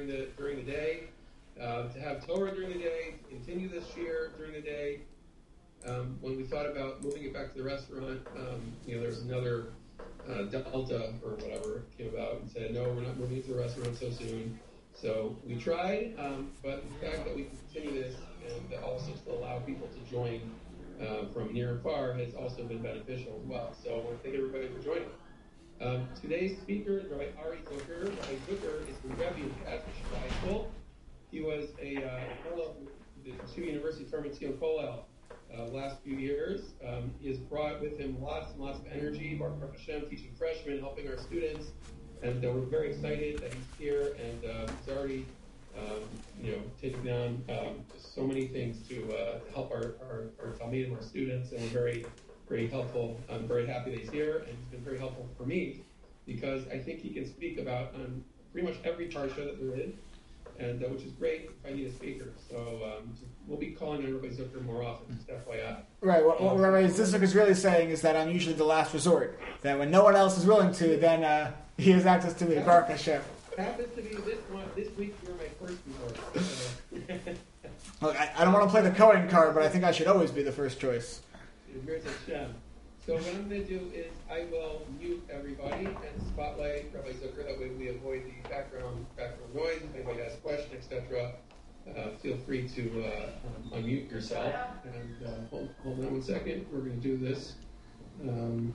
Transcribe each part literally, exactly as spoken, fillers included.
the during the day, uh, to have Torah during the day, to continue this year during the day. Um, when we thought about moving it back to the restaurant, um, you know, there was another uh, Delta or whatever came about and said, no, we're not moving it to the restaurant so soon. So we tried, um, but the fact that we can continue this and also still allow people to join uh, from near and far has also been beneficial as well. So I want to thank everybody for joining. Um, today's speaker is Rabbi Ari Zucker. Rabbi Zucker is the Rebbe of Casper High School. He was a uh, fellow of the two University Term at Zion Kollel uh, last few years. Um, he has brought with him lots and lots of energy, Baruch Hashem, teaching freshmen, helping our students. And uh, we're very excited that he's here, and uh, he's already, um, you know, taking down um, so many things to uh, help our our, our Talmidim, our students, and we're very, very helpful. I'm very happy that he's here, and he's been very helpful for me because I think he can speak about um, pretty much every parsha that there is, and uh, which is great if I need a speaker. So um, we'll be calling on Rabbi Zucker more often, just F Y I. Right. What, what Rabbi Zucker is really saying is that I'm usually the last resort. That when no one else is willing to, then uh, he has access to me. Baruch Hashem. Happens to be this one. This week you're my first resort. Look, I, I don't want to play the Cohen card, but I think I should always be the first choice. Here's Hashem. So what I'm going to do is I will mute everybody and spotlight Rabbi Zucker. That way we avoid the background background noise. If anybody has a question, et cetera, uh, feel free to uh, um, unmute yourself. And uh, hold, hold on one second. We're going to do this. Um,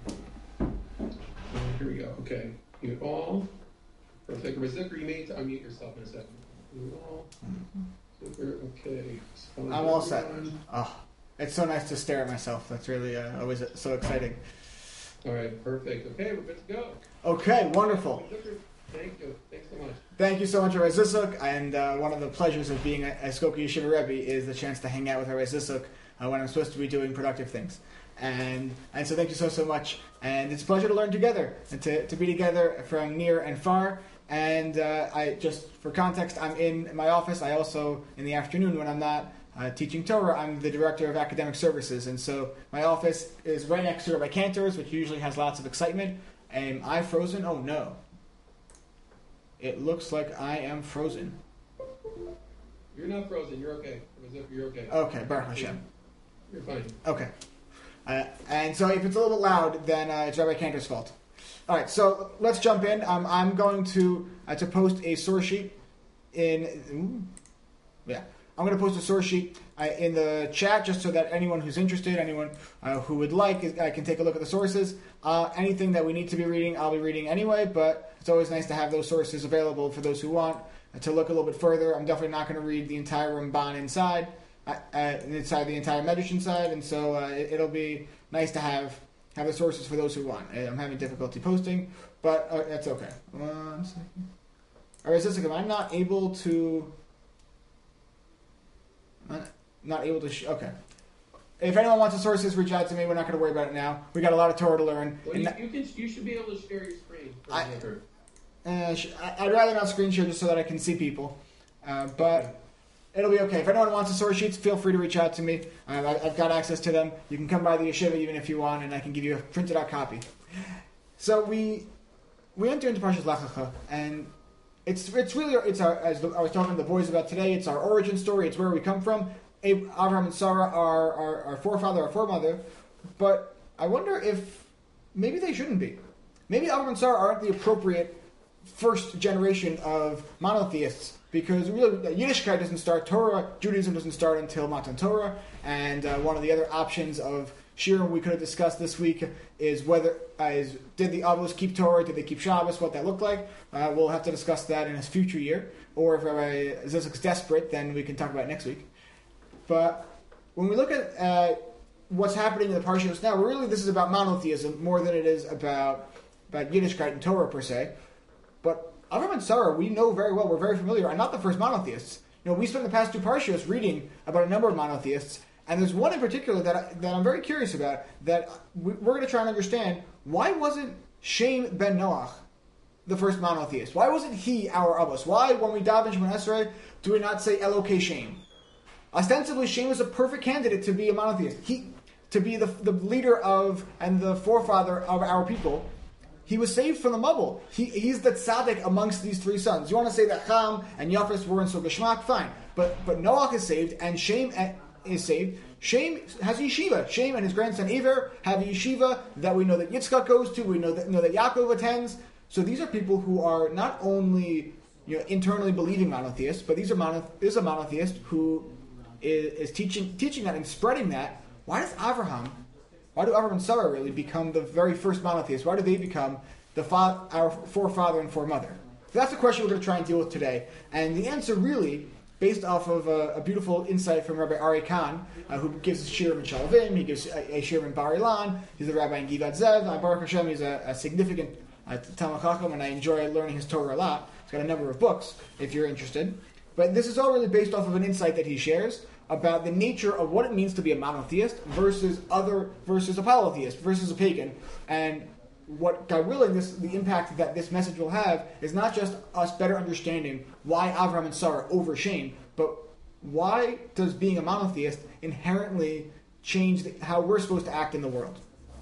here we go. Okay. Mute all. Perfect. Rabbi Zucker, you may need to unmute yourself in a second. Mute all. Zucker, okay. I'm all set. Oh. It's so nice to stare at myself. That's really uh, always so exciting. All right, perfect. Okay, we're good to go. Okay, wonderful. Thank you. Thanks so much. Thank you so much, Rabbi Zissuk. And uh, one of the pleasures of being at Skokie Yeshiva Rebbe is the chance to hang out with Rabbi Zissuk uh, when I'm supposed to be doing productive things. And and so thank you so, so much. And it's a pleasure to learn together and to, to be together from near and far. And uh, I just, for context, I'm in my office. I also, in the afternoon when I'm not Uh, teaching Torah, I'm the director of academic services, and so my office is right next to Rabbi Cantor's, which usually has lots of excitement. Am I frozen? Oh no. It looks like I am frozen. You're not frozen, you're okay. You're okay. Okay, Baruch Hashem. You're fine. Okay. Uh, and so if it's a little bit loud, then uh, it's Rabbi Cantor's fault. Alright, so let's jump in. Um, I'm going to uh, to post a source sheet in... Ooh, yeah. I'm going to post a source sheet uh, in the chat just so that anyone who's interested, anyone uh, who would like, I can take a look at the sources. Uh, anything that we need to be reading, I'll be reading anyway, but it's always nice to have those sources available for those who want uh, to look a little bit further. I'm definitely not going to read the entire Ramban inside, uh, uh, inside the entire Medrash inside, and so uh, it, it'll be nice to have have the sources for those who want. I'm having difficulty posting, but uh, that's okay. One second. All right, Jessica, I'm not able to... Not able to... Sh- okay. If anyone wants the sources, reach out to me. We're not going to worry about it now. We got a lot of Torah to learn. Well, you, you, can, you should be able to share your screen. I, uh, sh- I'd rather not screen share just so that I can see people. Uh, but okay. It'll be okay. If anyone wants the source sheets, feel free to reach out to me. Uh, I, I've got access to them. You can come by the yeshiva even if you want, and I can give you a printed out copy. So we we enter into Parshas Lech Lecha, and It's it's really, it's our, as I was talking to the boys about today, it's our origin story, it's where we come from. Abraham and Sarah are our, our forefather, our foremother, but I wonder if maybe they shouldn't be. Maybe Abraham and Sarah aren't the appropriate first generation of monotheists, because really Yiddishkeit doesn't start, Torah, Judaism doesn't start until Matan Torah, and uh, one of the other options of Shira we could have discussed this week is whether uh, is did the Avos keep Torah, did they keep Shabbos, what that looked like. Uh, we'll have to discuss that in a future year, or if Rabbi Zizek's desperate, then we can talk about it next week. But when we look at uh, what's happening in the Parshas now, really this is about monotheism more than it is about about Yiddishkeit and Torah per se. But Avram and Sarah, we know very well, we're very familiar, are not the first monotheists. You know, we spent the past two Parshas reading about a number of monotheists. And there's one in particular that, I, that I'm very curious about, that we, we're going to try and understand. Why wasn't Shem ben Noach the first monotheist? Why wasn't he our Abbas? Why, when we daven Shemon Esrei, do we not say Elokei Shem? Ostensibly, Shem was a perfect candidate to be a monotheist. He, to be the, the leader of, and the forefather of our people. he was saved from the Mabul. He, he's the tzaddik amongst these three sons. You want to say that Ham and Yafes weren't so geschmack? Fine. But but Noach is saved, and Shem is saved. Shem has a yeshiva. Shem and his grandson Ever have a yeshiva that we know that Yitzchak goes to. We know that know that Yaakov attends. So these are people who are not only, you know, internally believing monotheists, but these are mono, this is a monotheist who is, is teaching teaching that and spreading that. Why does Avraham, why do Avraham and Sarah really become the very first monotheists? Why do they become the fa- our forefather and foremother? So that's the question we're going to try and deal with today. And the answer really, based off of a, a beautiful insight from Rabbi Ari Khan, uh, who gives a shiur in Shalavim, he gives a, a shiur in Bar Ilan, he's a rabbi in Givat Zev, uh, Baruch Hashem, he's a, a significant uh, Talmud Chacham, and I enjoy learning his Torah a lot. He's got a number of books, if you're interested. But this is all really based off of an insight that he shares about the nature of what it means to be a monotheist versus other, versus a polytheist, versus a pagan. And what, God willing, this, the impact that this message will have is not just us better understanding why Avraham and Sarah over Shem, but why does being a monotheist inherently change the, how we're supposed to act in the world.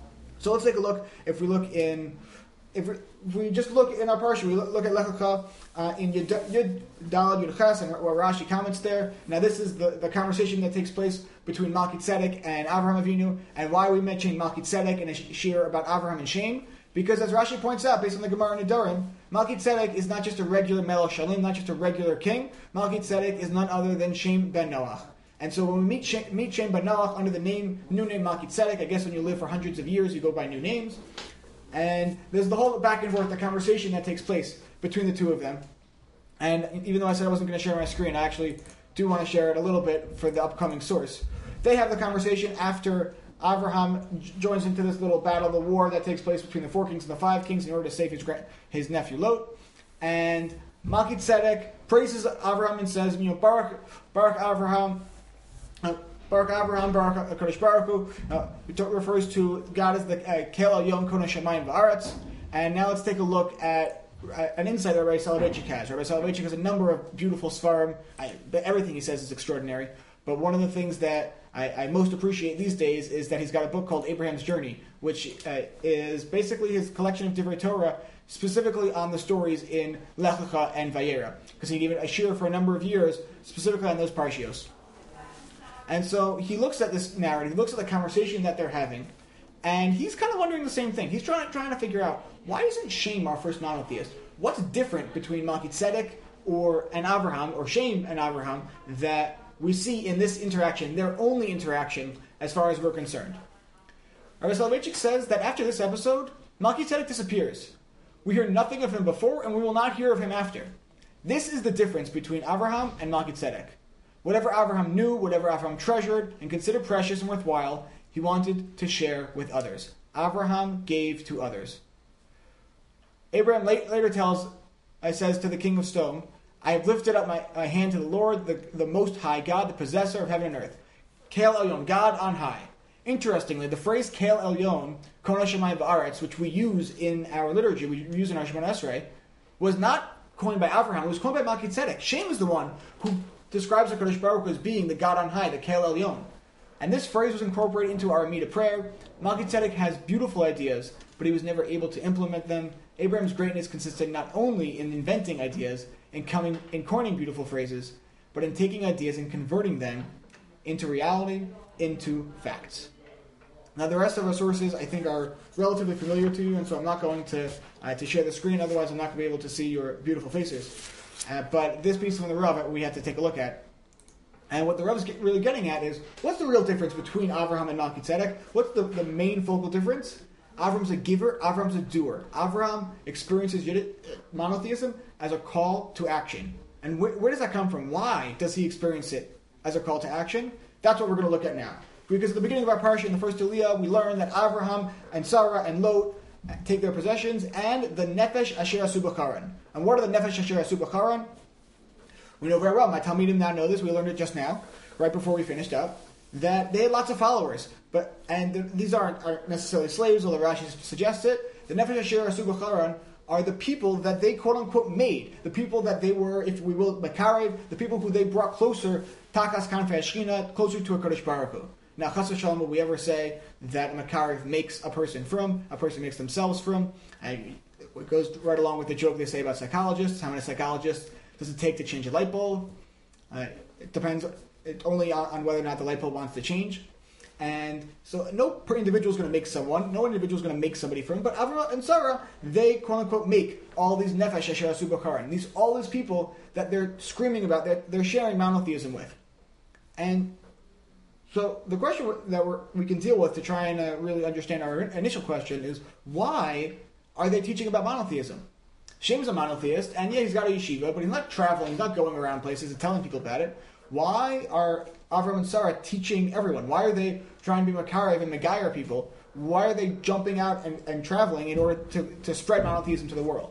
So let's take a look. If we look in, if we, if we just look in our parsha, we look, look at Lech Lecha uh, in Yud Yud Dalad Yud Ches, and where Rashi comments there. Now this is the, the conversation that takes place between Malki Tzedek and Avraham Avinu, and why we mention Malki Tzedek in a shiur about Avraham and Shem. Because as Rashi points out, based on the Gemara in Nedarim, Malki Tzedek is not just a regular Melech Shalim, not just a regular king. Malki Tzedek is none other than Shem ben Noach. And so when we meet Shem, meet Shem ben Noach under the name, new name Malki Tzedek, I guess when you live for hundreds of years, you go by new names. And there's the whole back and forth, the conversation that takes place between the two of them. And even though I said I wasn't going to share my screen, I actually do want to share it a little bit for the upcoming source. They have the conversation after Avraham joins into this little battle, the war that takes place between the four kings and the five kings in order to save his his nephew Lot. And Malki Tzedek praises Avraham and says, you know, Baruch, Baruch Avraham, uh, Baruch Avraham, Baruch Kodesh Baruch Hu, uh, it refers to God as the Kel Elyon Kona Shemayim Va'aretz. And now let's take a look at uh, an insight that Rabbi Soloveitchik has. Rabbi Soloveitchik has a number of beautiful svarim. I, everything he says is extraordinary. But one of the things that I, I most appreciate these days is that he's got a book called Abraham's Journey, which uh, is basically his collection of Divrei Torah, specifically on the stories in Lech Lecha and Vayera, because he gave it a shiur for a number of years, specifically on those parshios. And so he looks at this narrative, he looks at the conversation that they're having, and he's kind of wondering the same thing. He's trying, trying to figure out, why isn't Shem our first monotheist? What's different between Malki Tzedek or and Avraham, or Shem and Avraham, that we see in this interaction, their only interaction as far as we're concerned? Rabbi Soloveitchik says that after this episode, Malki Tzedek disappears. We hear nothing of him before, and we will not hear of him after. This is the difference between Avraham and Malki Tzedek. Whatever Avraham knew, whatever Avraham treasured and considered precious and worthwhile, he wanted to share with others. Avraham gave to others. Abraham later tells, uh, says to the king of stone, I have lifted up my, my hand to the Lord, the, the Most High God, the possessor of heaven and earth. Kel Elyon, God on high. Interestingly, the phrase Kel Elyon, Kona Shemayim Va'aretz, which we use in our liturgy, we use in our Shemona Esrei, was not coined by Avraham, it was coined by Malki Tzedek. Shem is the one who describes the Kodesh Baruch Hu as being the God on high, the Kel Elyon. And this phrase was incorporated into our Amida prayer. Malki Tzedek has beautiful ideas, but he was never able to implement them. Abraham's greatness consisted not only in inventing ideas, in coming, in coining beautiful phrases, but in taking ideas and converting them into reality, into facts. Now, the rest of our sources, I think, are relatively familiar to you, and so I'm not going to uh, to share the screen. Otherwise, I'm not going to be able to see your beautiful faces. Uh, but this piece from the Rav, we have to take a look at. And what the Rav is get, really getting at is, what's the real difference between Avraham and Malki Tzedek? What's the, the main focal difference? Avram's a giver, Avram's a doer. Avram experiences monotheism as a call to action. And wh- where does that come from? Why does he experience it as a call to action? That's what we're going to look at now. Because at the beginning of our parsha, in the first Aliyah, we learn that Avraham and Sarah and Lot take their possessions and the Nefesh Asher Asu B'Charan. And what are the Nefesh Asher Asu B'Charan? We know very well. My Talmidim now know this. We learned it just now, right before we finished up, that they had lots of followers. But and th- these aren't, aren't necessarily slaves, although Rashi suggests it. The Nefesh Asher Asu B'Charan are the people that they quote-unquote made. The people that they were, if we will, Makarev, the people who they brought closer, Takas Kanfei Shechina, closer to a Kodesh Baruch Hu. Now, Chas v'Shalom, will we ever say that Makarev makes a person from, a person makes themselves from? I, it goes right along with the joke they say about psychologists. How many psychologists does it take to change a light bulb? Uh, it depends it only on, on whether or not the light bulb wants to change. And so no individual is going to make someone, no individual is going to make somebody from, but Avram and Sarah, they quote unquote make all these nefesh asher asu b'charan, these all these people that they're screaming about, that they're sharing monotheism with. And so the question that we're, we can deal with to try and uh, really understand our initial question is, why are they teaching about monotheism? Shem's a monotheist, and yeah, he's got a yeshiva, but he's not traveling, he's not going around places and telling people about it. Why are Avram and Sarah teaching everyone? Why are they trying to be Makarev and Megayer people? Why are they jumping out and, and traveling in order to, to spread monotheism to the world?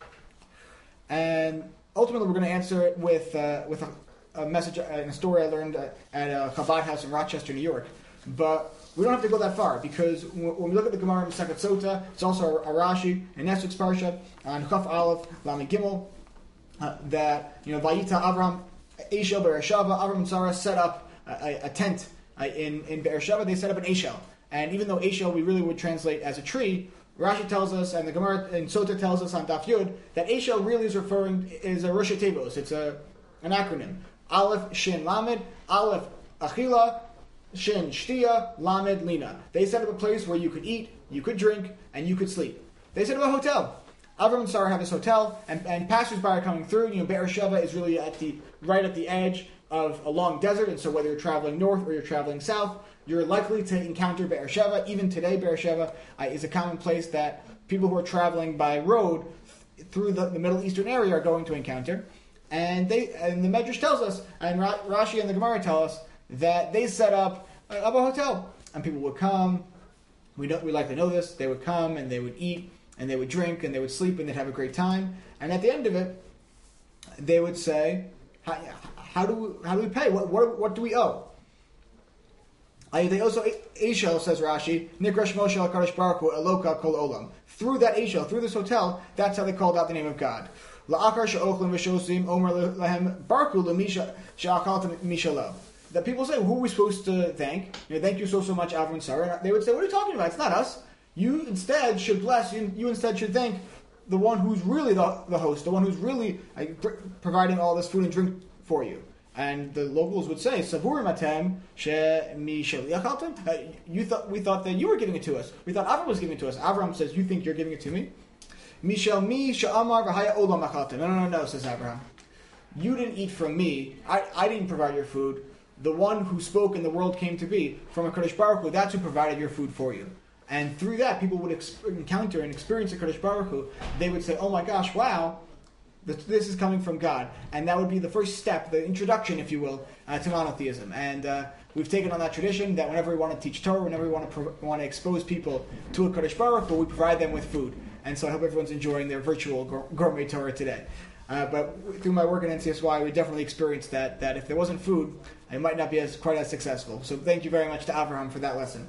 And ultimately, we're going to answer it with uh, with a, a message and a story I learned at a Chabad house in Rochester, New York. But we don't have to go that far, because when we look at the Gemara in Masechet Sota, it's also a, a Rashi in Nesu's Parsha on Chaf Aleph Lamed Gimel uh, that you know Vayita Avram Eshel Be'ersheva, Avram and Sarah set up a, a tent uh, in in Be'ersheva. They set up an Eshel, and even though Eshel we really would translate as a tree, Rashi tells us, and the Gemara in Sota tells us on Daf Yud, that Eshel really is referring is a Rosh Tevos. It's a an acronym: Aleph Shin Lamed, Aleph Achila, Shin Shtia, Lamed Lina. They set up a place where you could eat, you could drink, and you could sleep. They set up a hotel. Avram and Sarah have this hotel, and, and passers-by are coming through. You know, Be'ersheva is really at the right at the edge of a long desert, and so whether you're traveling north or you're traveling south, you're likely to encounter Be'ersheva. Even today, Be'ersheva uh, is a common place that people who are traveling by road th- through the, the Middle Eastern area are going to encounter. And they and the Medrash tells us, and Ra- Rashi and the Gemara tell us, that they set up a, a hotel, and people would come. We know, we like to know this. They would come and they would eat and they would drink and they would sleep and they'd have a great time. And at the end of it, they would say, "How, how do we, how do we pay? What what, what do we owe?" They also Eshel, says Rashi, Nikrash Moshe al Kadosh Baruch Hu Eloka Kol Olam. Through that Eshel, through this hotel, that's how they called out the name of God. La'akar she'ochlim v'shosim omer lehem barku lemisha she'akaltem mishalo. That people say, who are we supposed to thank? You know, thank you so, so much, Avram and Sarah. And they would say, what are you talking about? It's not us. You instead should bless, you, you instead should thank the one who's really the, the host, the one who's really uh, pr- providing all this food and drink for you. And the locals would say, Savurim atem she mi sheliachaltem. You thought we thought that you were giving it to us. We thought Avram was giving it to us. Avram says, you think you're giving it to me? Mishel mi she'amar v'haya olam achaltem. No, no, no, no, says Abraham. You didn't eat from me. I, I didn't provide your food. The one who spoke and the world came to be from a Kadosh Baruch Hu, that's who provided your food for you. And through that, people would ex- encounter and experience a Kadosh Baruch Hu. They would say, oh my gosh, wow, this is coming from God. And that would be the first step, the introduction, if you will, uh, to monotheism. And uh, we've taken on that tradition that whenever we want to teach Torah, whenever we want to pro- want to expose people to a Kadosh Baruch Hu, we provide them with food. And so I hope everyone's enjoying their virtual gourmet Torah today. Uh, but through my work in N C S Y, we definitely experienced that, that if there wasn't food, it might not be as quite as successful. So thank you very much to Abraham for that lesson.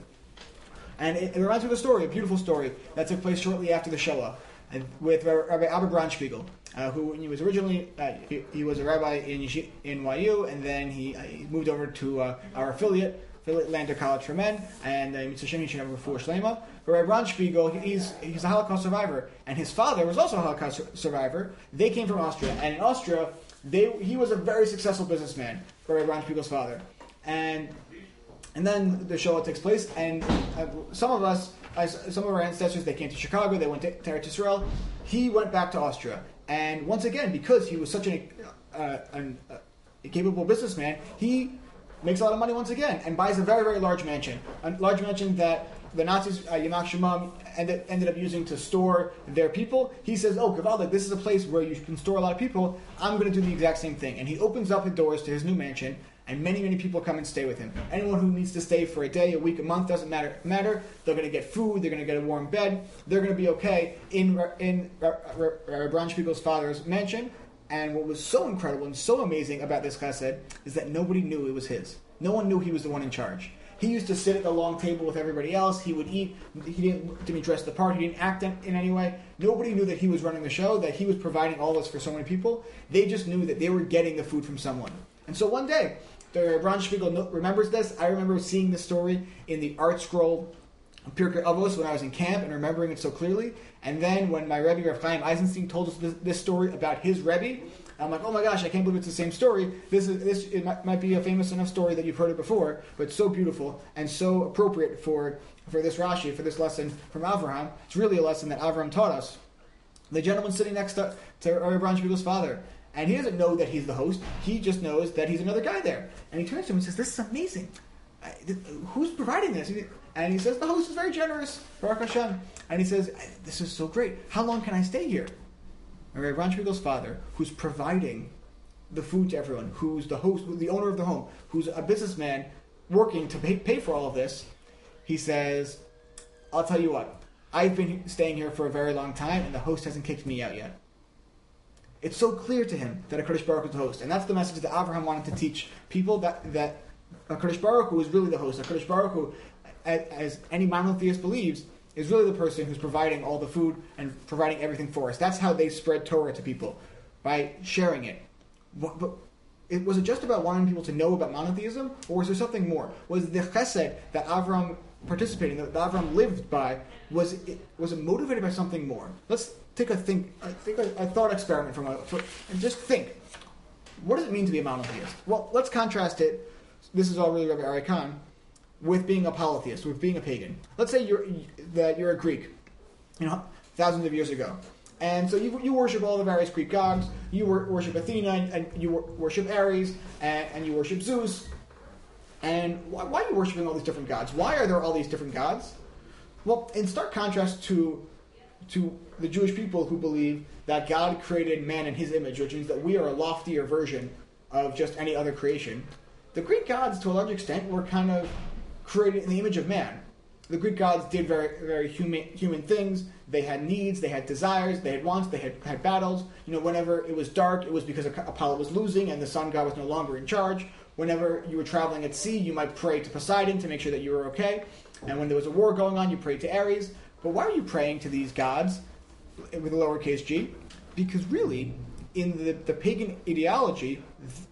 And it, it reminds me of a story, a beautiful story, that took place shortly after the Shoah, and with Rabbi Abba Bronspiegel, uh, who he was originally, uh, he, he was a rabbi in in Y U, and then he, uh, he moved over to uh, our affiliate, affiliate Lander College for Men, and Mitzvah Shem Yeshiva before Shlema. But Rabbi Bronspiegel, he's, he's a Holocaust survivor, and his father was also a Holocaust survivor. They came from Austria, and in Austria, they he was a very successful businessman, Rabbi Bronspiegel's father. And and then the Shoah takes place, and uh, some of us, uh, some of our ancestors, they came to Chicago, they went to, to Eretz Yisrael. He went back to Austria. And once again, because he was such an, uh, an, uh, a capable businessman, he makes a lot of money once again, and buys a very, very large mansion. A large mansion that the Nazis, uh, Yamach Shemam, ended, ended up using to store their people. He says, oh, Gavaldik, this is a place where you can store a lot of people. I'm going to do the exact same thing. And he opens up the doors to his new mansion, and many, many people come and stay with him. Anyone who needs to stay for a day, a week, a month, doesn't matter. matter. They're going to get food. They're going to get a warm bed. They're going to be okay in in Bronspiegel's father's mansion. And what was so incredible and so amazing about this chesed is that nobody knew it was his. No one knew he was the one in charge. He used to sit at the long table with everybody else. He would eat. He didn't, didn't dress the part. He didn't act in, in any way. Nobody knew that he was running the show, that he was providing all this for so many people. They just knew that they were getting the food from someone. And so one day, the Bronspiegel remembers this. I remember seeing this story in the Art Scroll Pirkei Avos when I was in camp and remembering it so clearly. And then when my Rebbe, Rav Chaim Eisenstein, told us this, this story about his Rebbe, I'm like, oh my gosh, I can't believe it's the same story. This is this it might, might be a famous enough story that you've heard it before, but so beautiful and so appropriate for, for this Rashi, for this lesson from Avraham. It's really a lesson that Avraham taught us. The gentleman sitting next to, to Rabbi Ron Spiegel's father, and he doesn't know that he's the host. He just knows that he's another guy there. And he turns to him and says, this is amazing. I, th- who's providing this? And he says, the host is very generous, Baruch Hashem. And he says, this is so great. How long can I stay here? And Rabbi Ron Spiegel's father, who's providing the food to everyone, who's the host, the owner of the home, who's a businessman working to pay, pay for all of this, he says, I'll tell you what, I've been staying here for a very long time, and the host hasn't kicked me out yet. It's so clear to him that HaKadosh Baruch Hu is the host. And that's the message that Abraham wanted to teach people, that, that HaKadosh Baruch Hu is really the host. HaKadosh Baruch Hu, as, as any monotheist believes, is really the person who's providing all the food and providing everything for us. That's how they spread Torah to people, by sharing it. But, but it, was it just about wanting people to know about monotheism, or was there something more? Was the chesed that Avram participated in, that Avram lived by, was it, was it motivated by something more? Let's take a think, I think a, a thought experiment from a, for, and just think. What does it mean to be a monotheist? Well, let's contrast it. This is all really Rabbi Ari Khan, with being a polytheist, with being a pagan. Let's say you're that you're a Greek, you know, thousands of years ago, and so you you worship all the various Greek gods. You wor- worship Athena, and, and you wor- worship Ares, and, and you worship Zeus. And why, why are you worshiping all these different gods? Why are there all these different gods? Well, in stark contrast to to the Jewish people who believe that God created man in His image, which means that we are a loftier version of just any other creation. The Greek gods, to a large extent, were kind of created in the image of man. The Greek gods did very, very human, human things. They had needs, they had desires, they had wants, they had, had battles. You know, whenever it was dark, it was because Apollo was losing and the sun god was no longer in charge. Whenever you were traveling at sea, you might pray to Poseidon to make sure that you were okay. And when there was a war going on, you prayed to Ares. But why are you praying to these gods with a lowercase g? Because really, in the, the pagan ideology,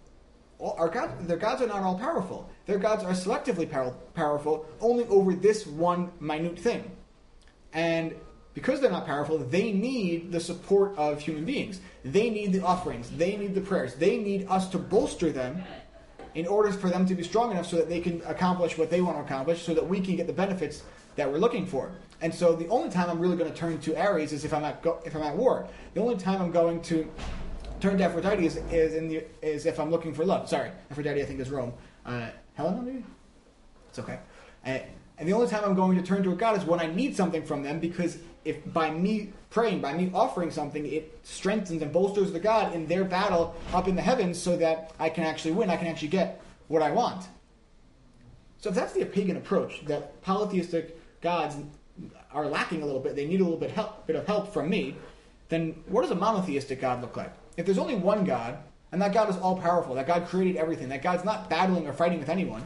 Our God, their gods are not all powerful. Their gods are selectively power, powerful only over this one minute thing. And because they're not powerful, they need the support of human beings. They need the offerings. They need the prayers. They need us to bolster them in order for them to be strong enough so that they can accomplish what they want to accomplish, so that we can get the benefits that we're looking for. And so the only time I'm really going to turn to Ares is if I'm at go, if I'm at war. The only time I'm going to turn to Aphrodite is, is in the is if I'm looking for love. Sorry, Aphrodite I think is Rome. Uh, Helena maybe? It's okay. Uh, and the only time I'm going to turn to a god is when I need something from them, because if by me praying, by me offering something, it strengthens and bolsters the god in their battle up in the heavens so that I can actually win, I can actually get what I want. So if that's the pagan approach, that polytheistic gods are lacking a little bit, they need a little bit, help, bit of help from me, then what does a monotheistic God look like? If there's only one God, and that God is all-powerful, that God created everything, that God's not battling or fighting with anyone,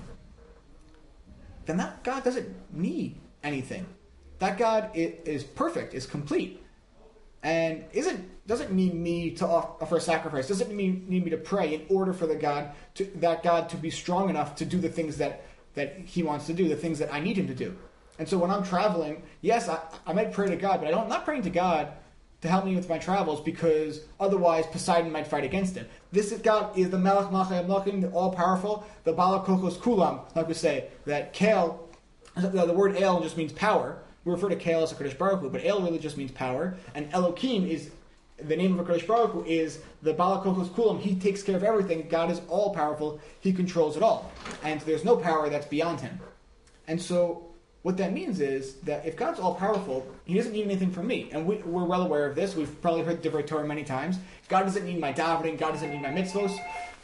then that God doesn't need anything. That God is perfect, is complete, and isn't doesn't need me to offer a sacrifice, doesn't need, need me to pray in order for the God to, that God to be strong enough to do the things that, that He wants to do, the things that I need Him to do. And so when I'm traveling, yes, I, I might pray to God, but I don't, I'm not praying to God to help me with my travels, because otherwise Poseidon might fight against him. This is God is the Melech Malchei Melchim, the all-powerful, the Bala Kochos Kulam, like we say, that Kale, the word El just means power. We refer to Kale as HaKadosh Baruch Hu, but El really just means power. And Elohim is, the name of HaKadosh Baruch Hu is the Bala Kochos Kulam. He takes care of everything. God is all-powerful. He controls it all. And there's no power that's beyond Him. And so what that means is that if God's all-powerful, He doesn't need anything from me. And we, we're well aware of this. We've probably heard Divrei Torah many times. God doesn't need my davening. God doesn't need my mitzvos.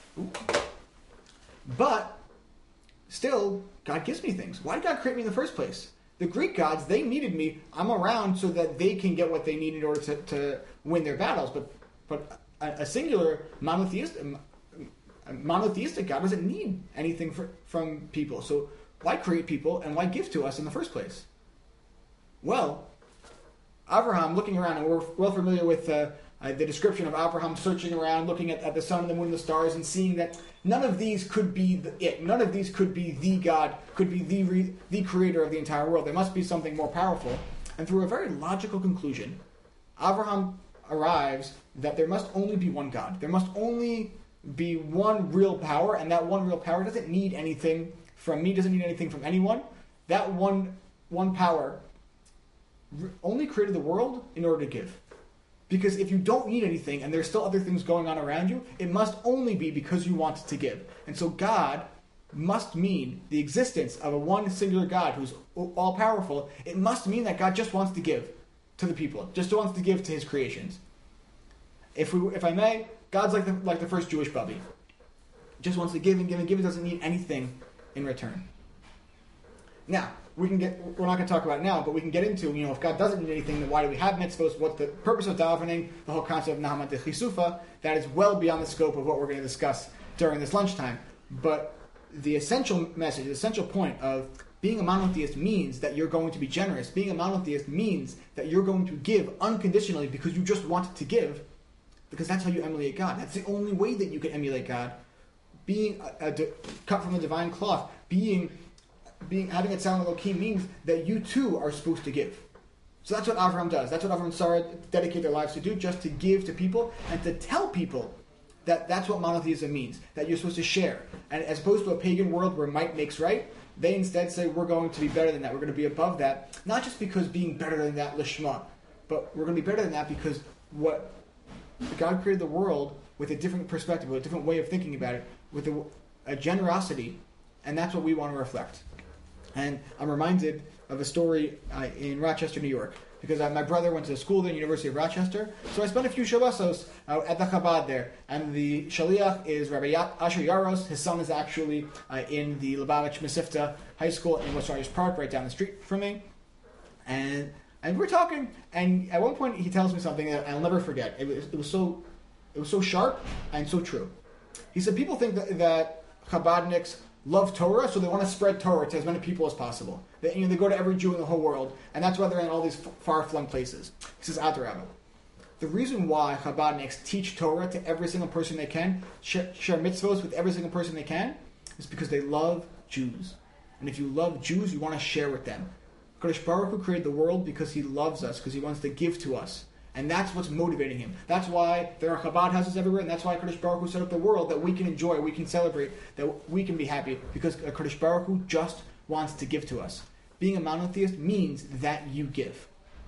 But still, God gives me things. Why did God create me in the first place? The Greek gods, they needed me. I'm around so that they can get what they need in order to, to win their battles. But but a, a singular monotheistic, a monotheistic God doesn't need anything for, from people. So why create people and why give to us in the first place? Well, Abraham, looking around, and we're well familiar with uh, uh, the description of Abraham searching around, looking at, at the sun and the moon and the stars, and seeing that none of these could be the, it. None of these could be the God, could be the re, the creator of the entire world. There must be something more powerful. And through a very logical conclusion, Abraham arrives that there must only be one God. There must only be one real power, and that one real power doesn't need anything from me, doesn't need anything from anyone. That one one power only created the world in order to give. Because if you don't need anything and there's still other things going on around you, it must only be because you want to give. And so God must mean the existence of a one singular God who's all-powerful. It must mean that God just wants to give to the people, just wants to give to his creations. If we, if I may, God's like the, like the first Jewish puppy. Just wants to give and give and give and doesn't need anything in return. Now, we can get, we're not going to talk about it now, but we can get into, you know, if God doesn't need anything, then why do we have mitzvos? What's the purpose of davening? The whole concept of Nahamat Chisufa, that is well beyond the scope of what we're going to discuss during this lunchtime. But the essential message, the essential point of being a monotheist means that you're going to be generous. Being a monotheist means that you're going to give unconditionally because you just want to give, because that's how you emulate God. That's the only way that you can emulate God. Being a, a, cut from the divine cloth, being being having it sound Elohim means that you too are supposed to give. So that's what Avraham does. That's what Avraham and Sarah dedicate their lives to do, just to give to people and to tell people that that's what monotheism means, that you're supposed to share. And as opposed to a pagan world where might makes right, they instead say we're going to be better than that. We're going to be above that, not just because being better than that lishma, but we're going to be better than that because what God created the world with a different perspective, with a different way of thinking about it, with a, a generosity, and that's what we want to reflect. And I'm reminded of a story uh, in Rochester, New York, because uh, my brother went to school there, University of Rochester, so I spent a few Shabbosos uh, at the Chabad there, and the Shaliach is Rabbi Asher Yaros. His son is actually uh, in the Lubavitch Mesivta High School in West Rogers Park, right down the street from me, and and we're talking, and at one point he tells me something that I'll never forget. It was, it was so it was so sharp and so true. He said people think that, that Chabadniks love Torah, so they want to spread Torah to as many people as possible. They, you know, they go to every Jew in the whole world, and that's why they're in all these far-flung places. He says, Adarabah. The reason why Chabadniks teach Torah to every single person they can, share, share mitzvos with every single person they can, is because they love Jews. And if you love Jews, you want to share with them. Kadosh Baruch Hu created the world because he loves us, because he wants to give to us. And that's what's motivating him. That's why there are Chabad houses everywhere, and that's why Kadosh Baruch Hu set up the world, that we can enjoy, we can celebrate, that we can be happy, because Kadosh Baruch Hu just wants to give to us. Being a monotheist means that you give.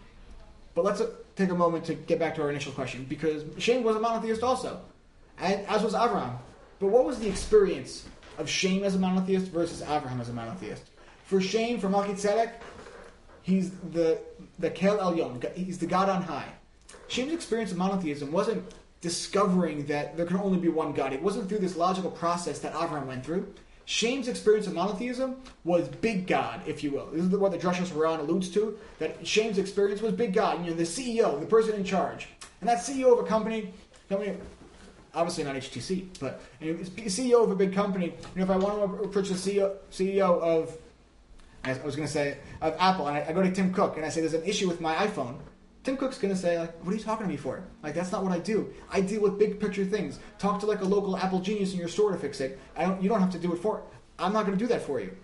But let's uh, take a moment to get back to our initial question, because Shem was a monotheist also, and as was Avraham. But what was the experience of Shem as a monotheist versus Avraham as a monotheist? For Shem, for Melchizedek, he's the the Kel Elyon, he's the God on high. Shem's experience of monotheism wasn't discovering that there can only be one God. It wasn't through this logical process that Avraham went through. Shem's experience of monotheism was big God, if you will. This is what the Drushas Haran alludes to, that Shem's experience was big God, you know, the C E O, the person in charge. And that C E O of a company, company obviously not H T C, but you know, C E O of a big company, you know, if I want to approach the C E O, C E O of, I was going to say, of Apple, and I, I go to Tim Cook, and I say, there's an issue with my iPhone, Tim Cook's going to say, like, what are you talking to me for? Like, that's not what I do. I deal with big picture things. Talk to, like, a local Apple genius in your store to fix it. I don't. You don't have to do it for it. I'm not going to do that for you.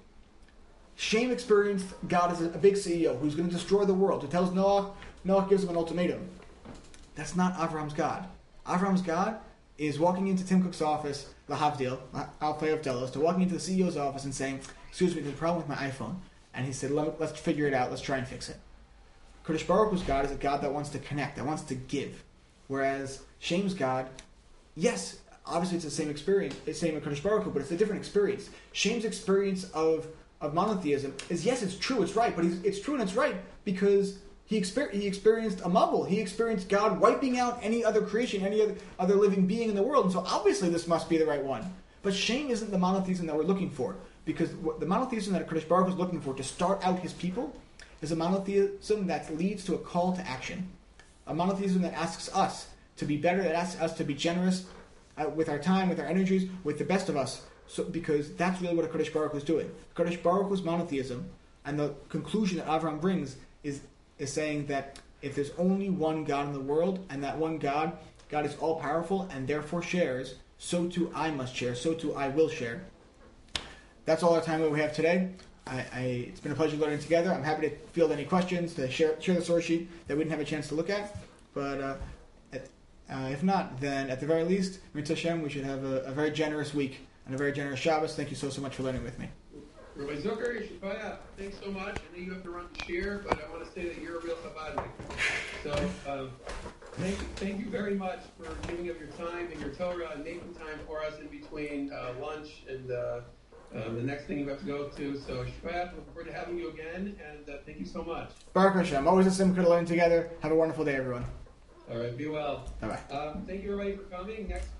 Shem experienced God as a, a big C E O who's going to destroy the world, who tells Noah, Noah gives him an ultimatum. That's not Avram's God. Avram's God is walking into Tim Cook's office, the Havdil, Alfei of Delos, to walking into the C E O's office and saying, excuse me, there's a problem with my iPhone. And he said, Let, let's figure it out. Let's try and fix it. Kadosh Baruch Hu's God is a God that wants to connect, that wants to give. Whereas Shem's God, yes, obviously it's the same experience, it's the same with Kadosh Baruch Hu, but it's a different experience. Shem's experience of, of monotheism is, yes, it's true, it's right, but he's, it's true and it's right because he, exper- he experienced a mabul. He experienced God wiping out any other creation, any other, other living being in the world, and so obviously this must be the right one. But Shem isn't the monotheism that we're looking for, because the monotheism that Kadosh Baruch Hu is looking for to start out his people is a monotheism that leads to a call to action. A monotheism that asks us to be better, that asks us to be generous uh, with our time, with our energies, with the best of us, so, because that's really what a Kadosh Baruch Hu is doing. Kadosh Baruch Hu's monotheism, and the conclusion that Avraham brings, is, is saying that if there's only one God in the world, and that one God, God is all powerful and therefore shares, so too I must share, so too I will share. That's all our time that we have today. I, I, it's been a pleasure learning together. I'm happy to field any questions, to share, share the source sheet that we didn't have a chance to look at. But uh, at, uh, if not, then at the very least, Mitzvah Hashem, we should have a, a very generous week and a very generous Shabbos. Thank you so, so much for learning with me. Rabbi Zucker, Shafaya, thanks so much. I know you have to run the share, but I want to say that you're a real Chabadnik. So um, thank, you, thank you very much for giving up your time and your Torah and making time for us in between uh, lunch and uh, uh, the next thing you have to go to. So Shafaya, looking forward to having you again, and uh, thank you so much. Baruch Hashem. Always a simcha to learn together. Have a wonderful day, everyone. All right, be well. Bye-bye. Um, thank you, everybody, for coming. Next